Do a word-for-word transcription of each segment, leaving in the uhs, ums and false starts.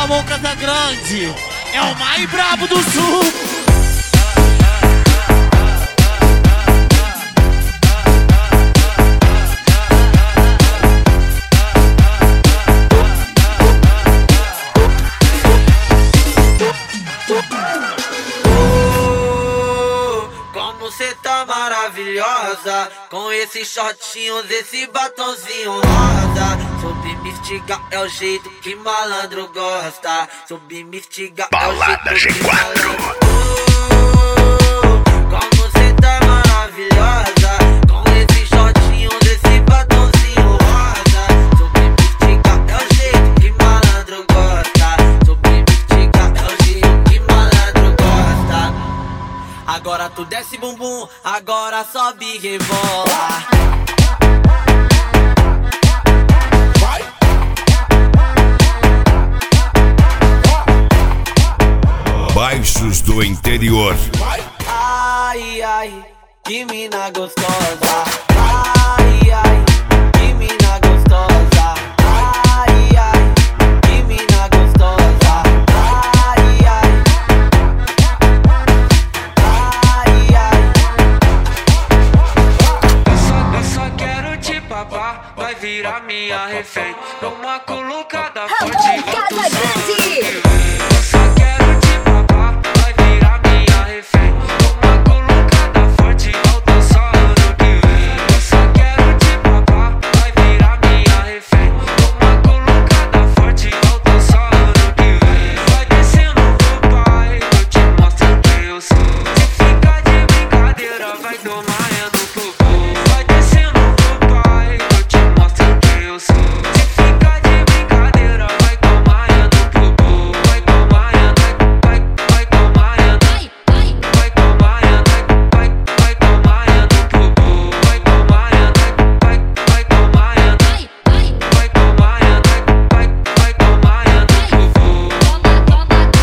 Ramon Casagrande é o mais brabo do sul. Você tá maravilhosa, com esses shortinhos, esse batonzinho rosa. Soube me instigar, é o jeito que malandro gosta. Soube me instigar, é o jeito que malandro gosta. Como você tá maravilhosa, com esses shortinhos, esse batonzinho rosa. Soube me instigar, é o jeito que malandro gosta. Soube me instigar, é o jeito que malandro gosta. Agora tu desce bumbum, agora sobe e rebola. Baixos do interior. Ai, ai, que mina gostosa. Ai, ai, que mina gostosa. Ai, ai, que mina gostosa. Ai, ai. Vai virar minha refém. Uma colocada forte. Casa Grande. Eu só quero te papar. Vai virar minha refém. Uma colocada forte. Volta só ano que vem. Eu só quero te papar. Vai virar minha refém. Uma colocada forte. Volta só ano que vem. Vai descendo pro pai. Eu te mostro quem eu sou. Se ficar de brincadeira, vai tomar no popô. Vai descendo pro pai. Eu te mostro quem eu sou. Se ficar de brincadeira, vai tomar no popô. Vai tomar, vai, vai tomar, vai, vai tomar, vai, vai tomar no popô. Vai tomar, vai, vai tomar, vai, vai tomar, vai, vai tomar no popô.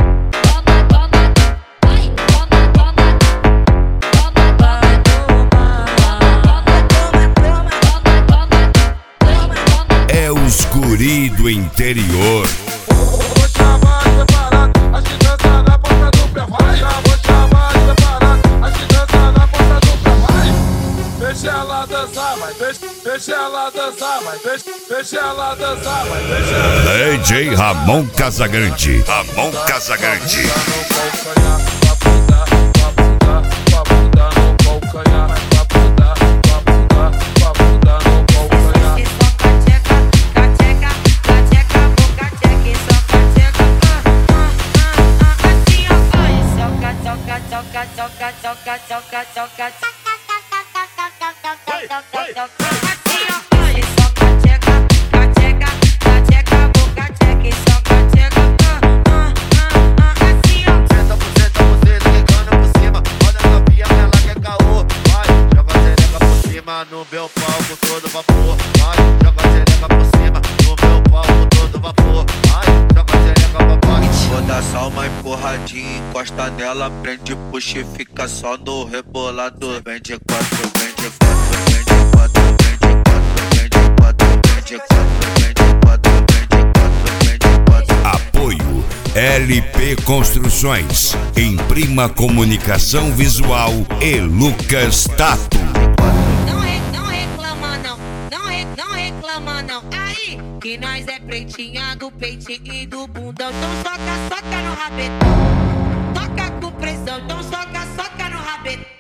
É os guri do interior. Vou chamar separado, as crianças na ponta do pé vai. Vou chamar separado, as crianças na ponta do pé vai. Deixa ela dançar, vai, deixa, deixa ela dançar, vai, deixa, deixa ela dançar, vai, deixa ela. D J Ramon Casagrande. Ramon Casagrande. No meu palco todo vapor, vai, joga a xereca por cima. No meu palco todo vapor, vai, joga a xereca pra baixo. Vou dar só uma empurradinha, encosta nela, prende, puxa e fica só no rebolado. Vem de quatro, vem de quatro, vem de quatro, vem de quatro, vem de quatro, vem de quatro, vem de quatro, vem de quatro, vem de quatro. Apoio L P Construções, Imprima Comunicação Visual e Lucas Tato. Aí, que nós é pretinha do peitinho e do bundão. Então soca, soca no rabetão. Toca com pressão, então soca, soca no rabetão.